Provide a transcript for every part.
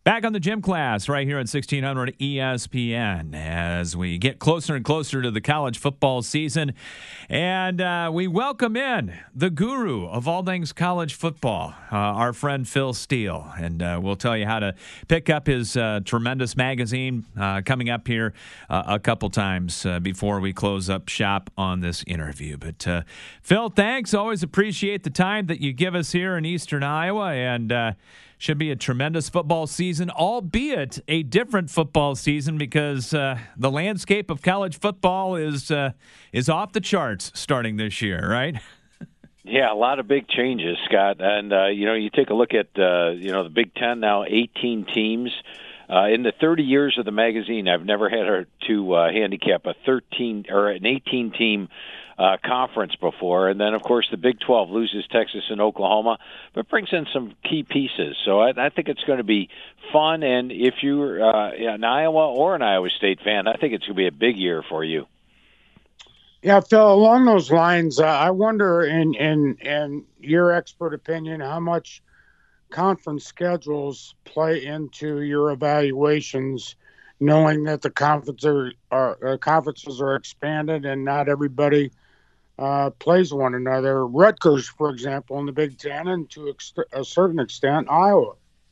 Back on the gym class right here at 1600 ESPN as we get closer and closer to the college football season. And we welcome in the guru of all things college football, our friend Phil Steele. And we'll tell you how to pick up his tremendous magazine coming up here a couple times before we close up shop on this interview. But Phil, thanks. Always appreciate the time that you give us here in Eastern Iowa. And should be a tremendous football season, albeit a different football season because the landscape of college football is off the charts starting this year, right? Yeah, a lot of big changes, Scott. And, you take a look at, the Big Ten now, 18 teams. In the 30 years of the magazine, I've never had to handicap an 18-team conference before. And then, of course, the Big 12 loses Texas and Oklahoma, but brings in some key pieces. So I think it's going to be fun. And if you're an Iowa or an Iowa State fan, I think it's going to be a big year for you. Yeah, Phil, along those lines, I wonder, in your expert opinion, how much conference schedules play into your evaluations, knowing that the conferences are expanded and not everybody plays one another. Rutgers, for example, in the Big Ten, and to a certain extent, Iowa.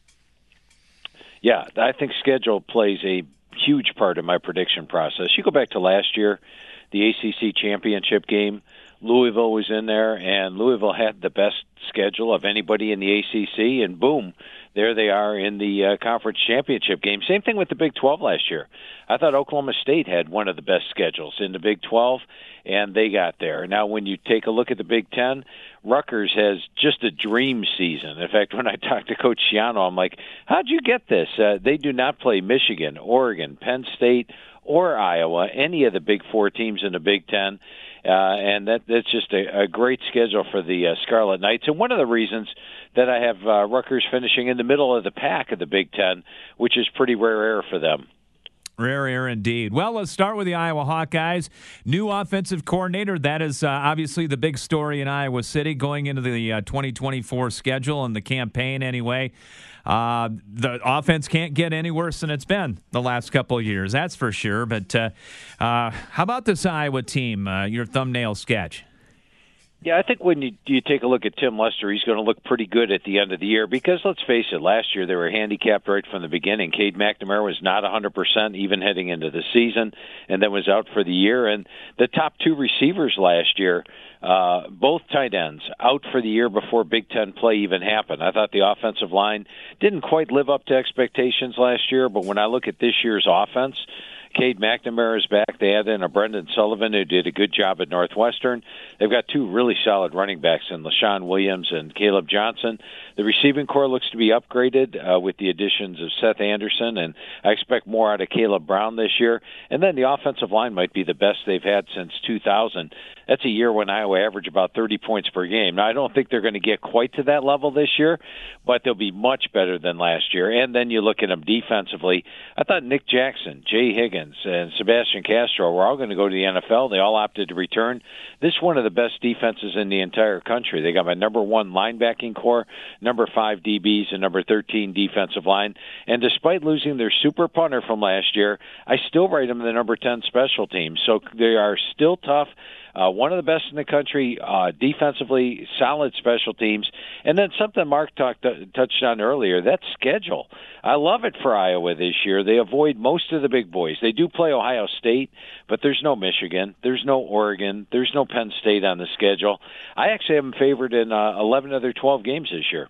Yeah, I think schedule plays a huge part of my prediction process. You go back to last year, the ACC championship game, Louisville was in there, and Louisville had the best schedule of anybody in the ACC, and boom, there they are in the conference championship game. Same thing with the Big 12 last year. I thought Oklahoma State had one of the best schedules in the Big 12, and they got there. Now, when you take a look at the Big 10, Rutgers has just a dream season. In fact, when I talked to Coach Schiano, I'm like, how'd you get this? They do not play Michigan, Oregon, Penn State, or Iowa, any of the Big Four teams in the Big 10. And that's just a great schedule for the Scarlet Knights. And one of the reasons that I have Rutgers finishing in the middle of the pack of the Big Ten, which is pretty rare air for them. Rare air indeed. Well, let's start with the Iowa Hawkeyes. New offensive coordinator. That is obviously the big story in Iowa City going into the 2024 schedule and the campaign anyway. The offense can't get any worse than it's been the last couple of years, that's for sure. But how about this Iowa team, your thumbnail sketch? Yeah, I think when you take a look at Tim Lester, he's going to look pretty good at the end of the year because, let's face it, last year they were handicapped right from the beginning. Cade McNamara was not 100% even heading into the season and then was out for the year. And the top two receivers last year, both tight ends, out for the year before Big Ten play even happened. I thought the offensive line didn't quite live up to expectations last year, but when I look at this year's offense, Cade McNamara is back. They added in a Brendan Sullivan who did a good job at Northwestern. They've got two really solid running backs in LaShawn Williams and Caleb Johnson. The receiving corps looks to be upgraded with the additions of Seth Anderson, and I expect more out of Caleb Brown this year. And then the offensive line might be the best they've had since 2000. That's a year when Iowa averaged about 30 points per game. Now, I don't think they're going to get quite to that level this year, but they'll be much better than last year. And then you look at them defensively. I thought Nick Jackson, Jay Higgins, and Sebastian Castro were all going to go to the NFL. They all opted to return. This is one of the best defenses in the entire country. They got my number 1 linebacking core, number 5 DBs, and number 13 defensive line. And despite losing their super punter from last year, I still rate them the number 10 special teams. So they are still tough. One of the best in the country, defensively, solid special teams. And then something Mark touched on earlier, that schedule. I love it for Iowa this year. They avoid most of the big boys. They do play Ohio State, but there's no Michigan. There's no Oregon. There's no Penn State on the schedule. I actually have them favored in 11 of their 12 games this year.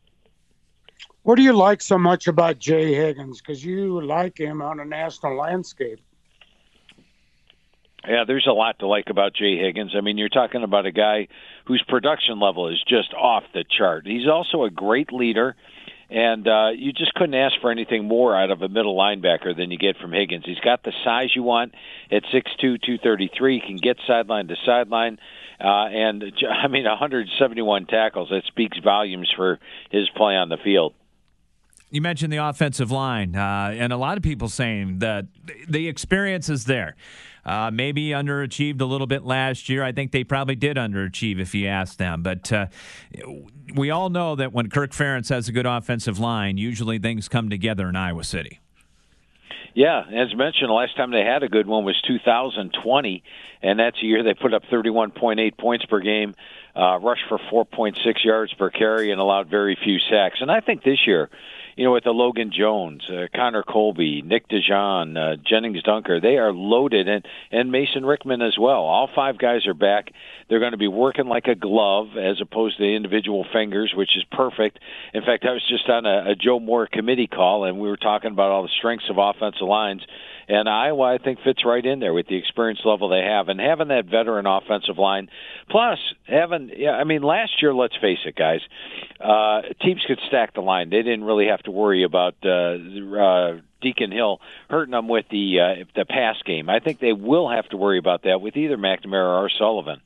What do you like so much about Jay Higgins? Because you like him on a national landscape. Yeah, there's a lot to like about Jay Higgins. I mean, you're talking about a guy whose production level is just off the chart. He's also a great leader, and you just couldn't ask for anything more out of a middle linebacker than you get from Higgins. He's got the size you want at 6'2", 233. He can get sideline to sideline. And, I mean, 171 tackles. That speaks volumes for his play on the field. You mentioned the offensive line, and a lot of people saying that the experience is there. Maybe underachieved a little bit last year. I think they probably did underachieve if you ask them. But we all know that when Kirk Ferentz has a good offensive line, usually things come together in Iowa City. Yeah, as mentioned, the last time they had a good one was 2020, and that's a year they put up 31.8 points per game, rushed for 4.6 yards per carry, and allowed very few sacks. And I think this year, with the Logan Jones, Connor Colby, Nick DeJean, Jennings Dunker, they are loaded, and Mason Rickman as well. All 5 guys are back. They're going to be working like a glove as opposed to individual fingers, which is perfect. In fact, I was just on a Joe Moore committee call, and we were talking about all the strengths of offensive lines. And Iowa, I think, fits right in there with the experience level they have. And having that veteran offensive line, plus last year, let's face it, guys, teams could stack the line. They didn't really have to worry about Deacon Hill hurting them with the pass game. I think they will have to worry about that with either McNamara or Sullivan.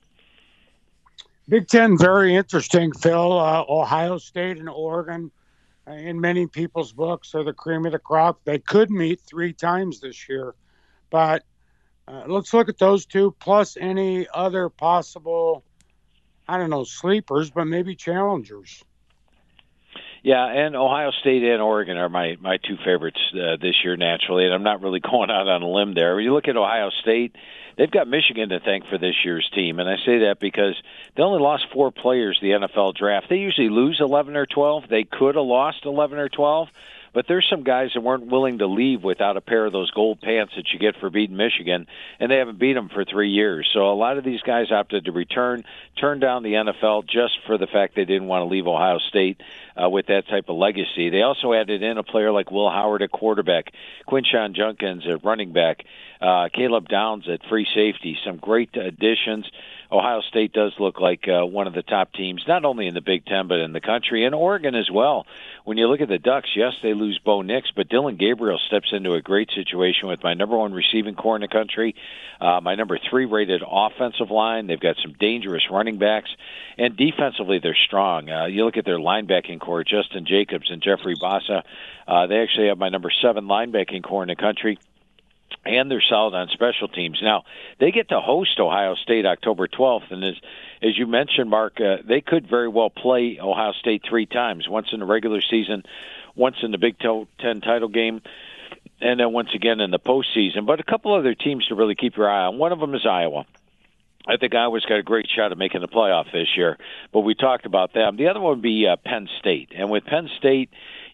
Big Ten, very interesting, Phil. Ohio State and Oregon, in many people's books, are the cream of the crop. They could meet 3 times this year. But let's look at those two, plus any other possible, sleepers, but maybe challengers. Yeah, and Ohio State and Oregon are my 2 favorites this year, naturally, and I'm not really going out on a limb there. When you look at Ohio State, they've got Michigan to thank for this year's team, and I say that because they only lost 4 players the NFL draft. They usually lose 11 or 12. They could have lost 11 or 12, but there's some guys that weren't willing to leave without a pair of those gold pants that you get for beating Michigan, and they haven't beat them for 3 years. So a lot of these guys opted to turn down the NFL just for the fact they didn't want to leave Ohio State with that type of legacy. They also added in a player like Will Howard at quarterback, Quinshon Judkins at running back, Caleb Downs at free safety. Some great additions. Ohio State does look like one of the top teams, not only in the Big Ten, but in the country, and Oregon as well. When you look at the Ducks, yes, they lose Bo Nix, but Dylan Gabriel steps into a great situation with my number 1 receiving core in the country, my number 3 rated offensive line. They've got some dangerous running backs, and defensively they're strong. You look at their linebacking core, Justin Jacobs and Jeffrey Bassa. They actually have my number 7 linebacking core in the country. And they're solid on special teams. Now, they get to host Ohio State October 12th, and as you mentioned, Mark, they could very well play Ohio State 3 times, once in the regular season, once in the Big Ten title game, and then once again in the postseason. But a couple other teams to really keep your eye on. One of them is Iowa. I think Iowa's got a great shot at making the playoff this year, but we talked about them. The other one would be Penn State. And with Penn State,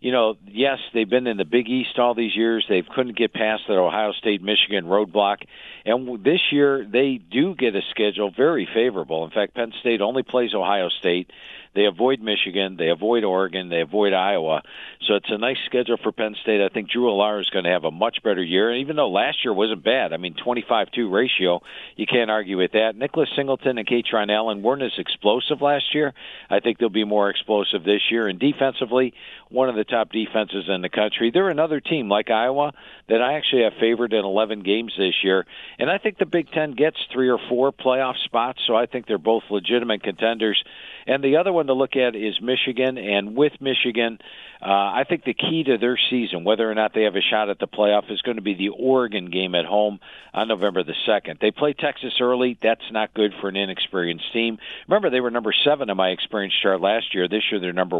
yes, they've been in the Big East all these years. They couldn't get past that Ohio State-Michigan roadblock. And this year, they do get a schedule very favorable. In fact, Penn State only plays Ohio State. They avoid Michigan. They avoid Oregon. They avoid Iowa. So it's a nice schedule for Penn State. I think Drew Allar is going to have a much better year. And even though last year wasn't bad, 25-2 ratio, you can't argue with that. Nicholas Singleton and Katron Allen weren't as explosive last year. I think they'll be more explosive this year. And defensively, one of the top defenses in the country. They're another team like Iowa that I actually have favored in 11 games this year. And I think the Big Ten gets 3 or 4 playoff spots, so I think they're both legitimate contenders. And the other one to look at is Michigan. And with Michigan, I think the key to their season, whether or not they have a shot at the playoff, is going to be the Oregon game at home on November the 2nd. They play Texas early. That's not good for an inexperienced team. Remember, they were number 7 in my experience chart last year. This year, they're number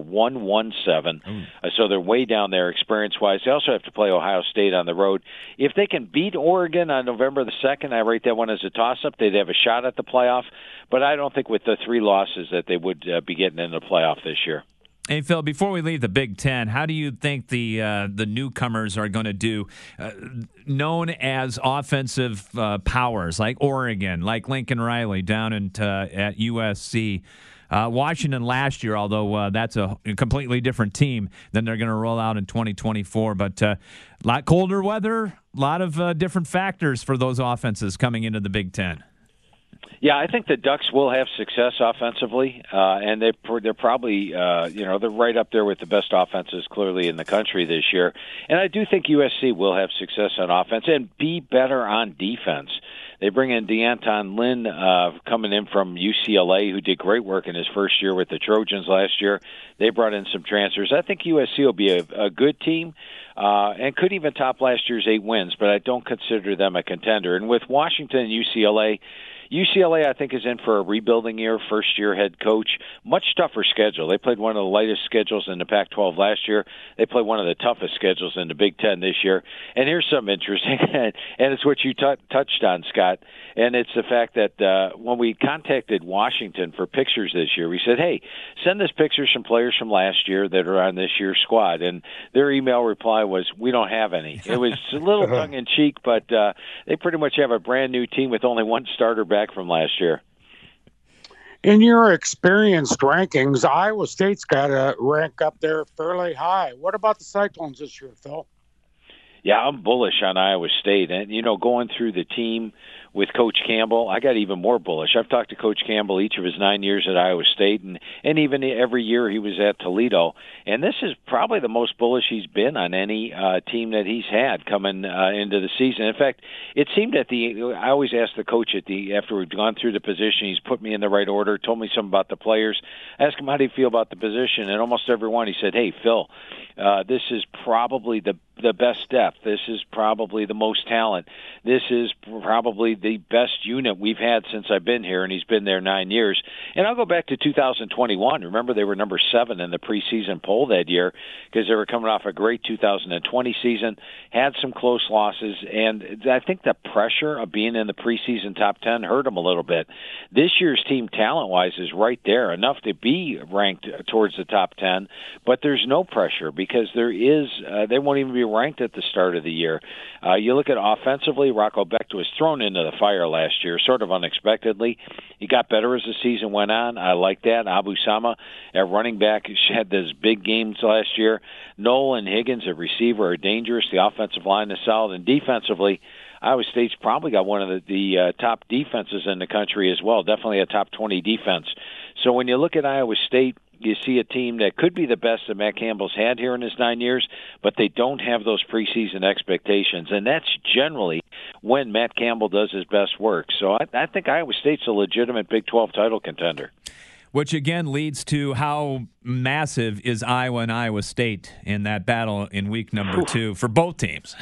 117. So they're way down there experience-wise. They also have to play Ohio State on the road. If they can beat Oregon on November the 2nd, I rate that one as a toss-up. They'd have a shot at the playoff. But I don't think with the 3 losses that they would be getting in the playoff this year. Hey, Phil, before we leave the Big Ten, how do you think the newcomers are going to do, known as offensive powers like Oregon, like Lincoln Riley down at USC? Washington last year, although that's a completely different team than they're going to roll out in 2024. But a lot colder weather, a lot of different factors for those offenses coming into the Big Ten. Yeah, I think the Ducks will have success offensively, and they're probably they're right up there with the best offenses clearly in the country this year. And I do think USC will have success on offense and be better on defense. They bring in DeAnton Lynn coming in from UCLA, who did great work in his first year with the Trojans last year. They brought in some transfers. I think USC will be a good team and could even top last year's 8 wins, but I don't consider them a contender. And with Washington and UCLA, I think, is in for a rebuilding year, first-year head coach. Much tougher schedule. They played one of the lightest schedules in the Pac-12 last year. They played one of the toughest schedules in the Big Ten this year. And here's something interesting, and it's what you touched on, Scott, and it's the fact that when we contacted Washington for pictures this year, we said, hey, send us pictures from players from last year that are on this year's squad. And their email reply was, we don't have any. It was a little tongue-in-cheek, but they pretty much have a brand-new team with only one starter back from last year. In your experienced rankings, Iowa State's got to rank up there fairly high. What about the Cyclones this year, Phil? Yeah, I'm bullish on Iowa State. And, going through the team with Coach Campbell, I got even more bullish. I've talked to Coach Campbell each of his 9 years at Iowa State, and even every year he was at Toledo. And this is probably the most bullish he's been on any team that he's had coming into the season. In fact, it seemed I always ask the coach after we've gone through the position, he's put me in the right order, told me something about the players, asked him how do you feel about the position, and almost every one he said, hey, Phil, this is probably the best depth. This is probably the most talent. This is probably the best unit we've had since I've been here, and he's been there 9 years. And I'll go back to 2021. Remember, they were number 7 in the preseason poll that year because they were coming off a great 2020 season, had some close losses, and I think the pressure of being in the preseason top 10 hurt them a little bit. This year's team, talent-wise, is right there, enough to be ranked towards the top 10, but there's no pressure because they won't even be ranked at the start of the year. You look at offensively, Rocco Becht was thrown into the fire last year, sort of unexpectedly. He got better as the season went on. I like that. Abu Sama at running back had those big games last year. Noel and Higgins at receiver are dangerous. The offensive line is solid. And defensively, Iowa State's probably got one of the top defenses in the country as well, definitely a top 20 defense. So when you look at Iowa State, you see a team that could be the best that Matt Campbell's had here in his 9 years, but they don't have those preseason expectations. And that's generally when Matt Campbell does his best work. So I think Iowa State's a legitimate Big 12 title contender. Which, again, leads to how massive is Iowa and Iowa State in that battle in week number 2 for both teams.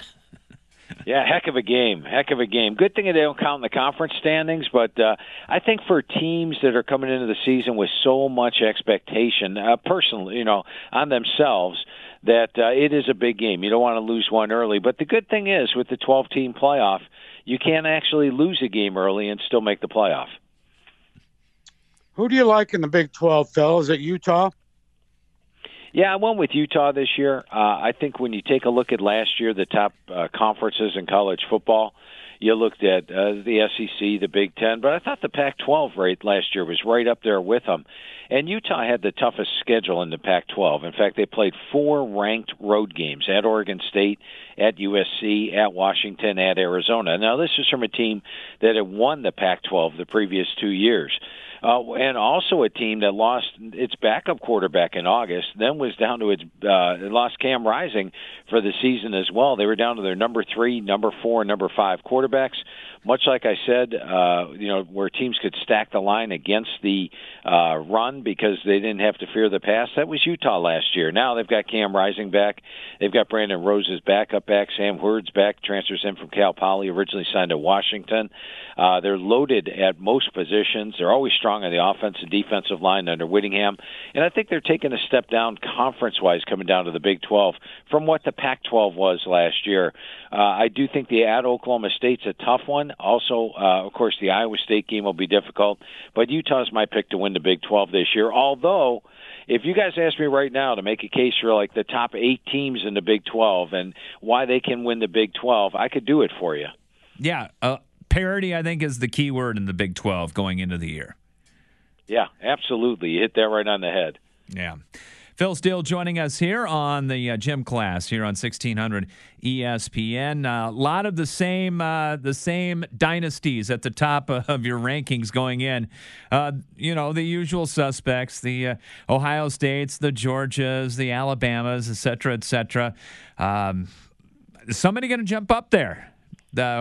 Yeah, heck of a game. Good thing they don't count in the conference standings, but I think for teams that are coming into the season with so much expectation, personally, on themselves, that it is a big game. You don't want to lose one early. But the good thing is, with the 12-team playoff, you can actually lose a game early and still make the playoff. Who do you like in the Big 12, Phil? Is it Utah? Yeah, I went with Utah this year. I think when you take a look at last year, the top conferences in college football, you looked at the SEC, the Big Ten, but I thought the Pac-12 rate last year was right up there with them. And Utah had the toughest schedule in the Pac-12. In fact, they played 4 ranked road games at Oregon State, at USC, at Washington, at Arizona. Now, this is from a team that had won the Pac-12 the previous 2 years. And also a team that lost its backup quarterback in August, then was down to it lost Cam Rising for the season as well. They were down to their number 3, number 4, and number 5 quarterbacks. Much like I said, where teams could stack the line against the run because they didn't have to fear the pass. That was Utah last year. Now they've got Cam Rising back. They've got Brandon Rose's backup back. Sam Hurd's back, transfers in from Cal Poly, originally signed to Washington. They're loaded at most positions. They're always strong on the offensive defensive line under Whittingham. And I think they're taking a step down conference-wise coming down to the Big 12 from what the Pac-12 was last year. I do think the at Oklahoma State's a tough one. Also, of course, the Iowa State game will be difficult. But Utah's my pick to win the Big 12 this year. Although, if you guys ask me right now to make a case for like the top 8 teams in the Big 12 and why they can win the Big 12, I could do it for you. Yeah, parity, I think, is the key word in the Big 12 going into the year. Yeah, absolutely. You hit that right on the head. Yeah. Phil Steele joining us here on the gym class here on 1600 ESPN. A lot of the same dynasties at the top of your rankings going in. The usual suspects, the Ohio States, the Georgias, the Alabamas, et cetera, et cetera. Is somebody going to jump up there?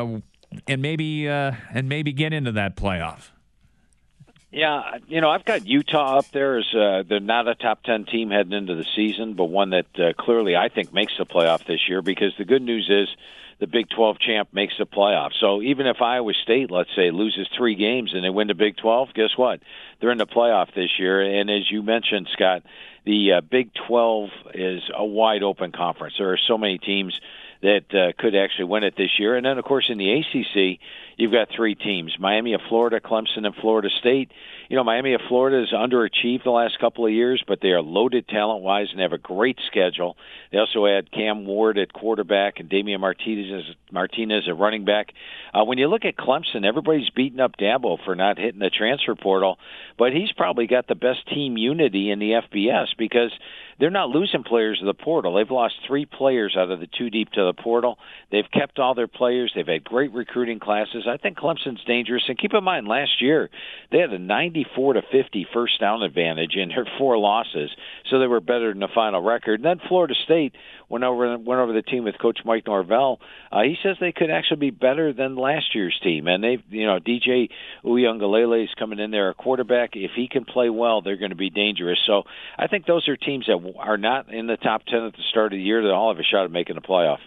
and maybe get into that playoff. Yeah, I've got Utah up there as they're not a top 10 team heading into the season, but one that clearly I think makes the playoff this year, because the good news is the Big 12 champ makes the playoff. So even if Iowa State, let's say, loses 3 games and they win the Big 12, guess what? They're in the playoff this year. And as you mentioned, Scott, the Big 12 is a wide open conference. There are so many teams that could actually win it this year. And then, of course, in the ACC, you've got 3 teams, Miami of Florida, Clemson, and Florida State. Miami of Florida has underachieved the last couple of years, but they are loaded talent-wise and have a great schedule. They also had Cam Ward at quarterback and Damian Martinez at running back. When you look at Clemson, everybody's beating up Dabo for not hitting the transfer portal, but he's probably got the best team unity in the FBS, because they're not losing players to the portal. They've lost 3 players out of the 2 deep to the portal. They've kept all their players. They've had great recruiting classes. I think Clemson's dangerous. And keep in mind, last year they had a 94-50 first down advantage in their 4 losses, so they were better than the final record. And then Florida State went over the team with Coach Mike Norvell. He says they could actually be better than last year's team. And they've, DJ Uiagalelei is coming in there, a quarterback. If he can play well, they're going to be dangerous. So I think those are teams that are not in the top 10 at the start of the year that all have a shot at making the playoff.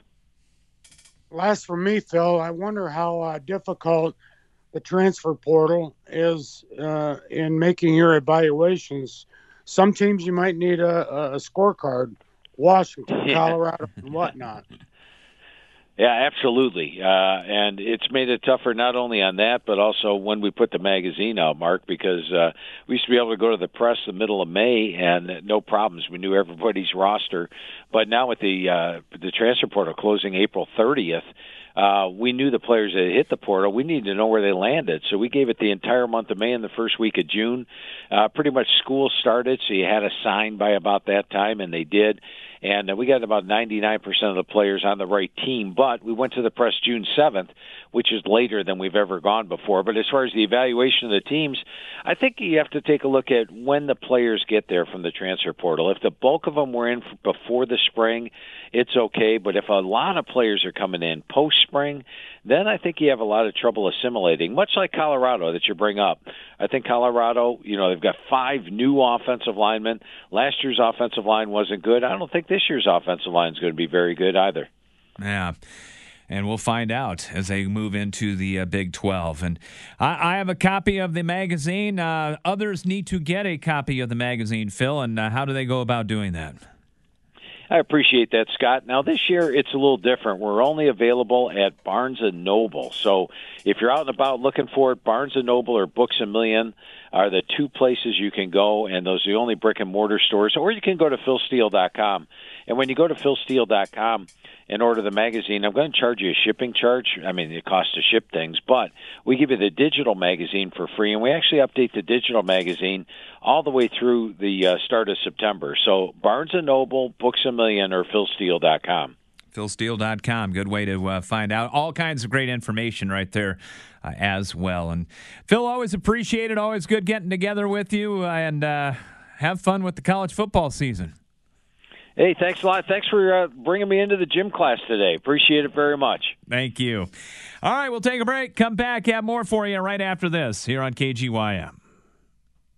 Last for me, Phil, I wonder how difficult the transfer portal is in making your evaluations. Some teams you might need a scorecard, Washington, Colorado, and whatnot. Yeah, absolutely. And it's made it tougher not only on that, but also when we put the magazine out, Mark, because we used to be able to go to the press the middle of May and no problems. We knew everybody's roster. But now with the transfer portal closing April 30th, we knew the players that hit the portal. We needed to know where they landed. So we gave it the entire month of May and the first week of June. Pretty much school started, so you had to sign by about that time, and they did. And we got about 99% of the players on the right team. But we went to the press June 7th, which is later than we've ever gone before. But as far as the evaluation of the teams, I think you have to take a look at when the players get there from the transfer portal. If the bulk of them were in before the spring, it's okay. But if a lot of players are coming in post-spring, then I think you have a lot of trouble assimilating, much like Colorado that you bring up. I think Colorado, they've got 5 new offensive linemen. Last year's offensive line wasn't good. I don't think this year's offensive line is going to be very good either. Yeah. And we'll find out as they move into the Big 12. And I have a copy of the magazine. Others need to get a copy of the magazine, Phil, and how do they go about doing that? I appreciate that, Scott. Now, this year, it's a little different. We're only available at Barnes & Noble. So if you're out and about looking for it, Barnes & Noble or Books A Million are the 2 places you can go, and those are the only brick-and-mortar stores. Or you can go to philsteele.com. And when you go to philsteele.com and order the magazine, I'm going to charge you a shipping charge. I mean, it costs to ship things, but we give you the digital magazine for free, and we actually update the digital magazine all the way through the start of September. So Barnes & Noble, Books A Million, or philsteele.com. philsteele.com. Good way to find out all kinds of great information right there as well. And Phil, always appreciate it. Always good getting together with you, and have fun with the college football season. Hey, thanks a lot. Thanks for bringing me into the gym class today. Appreciate it very much. Thank you. All right, we'll take a break. Come back, have more for you right after this here on KGYM.